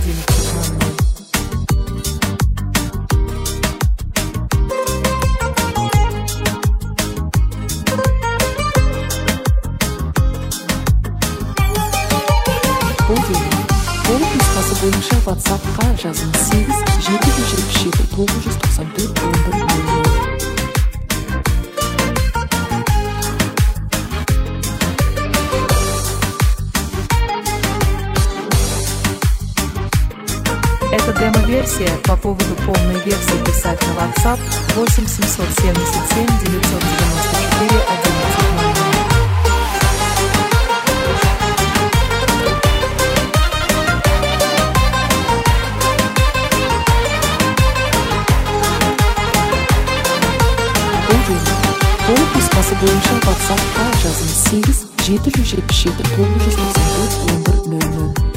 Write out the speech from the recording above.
Толық нұсқасы бойынша WhatsApp-қа жазыңыз 8 777 994 1100. Это демо-версия. По поводу полной версии писать на WhatsApp 8 777 994 1100. Толық нұсқасы бойынша WhatsApp-қа жазыңыз 8 777 994 1100.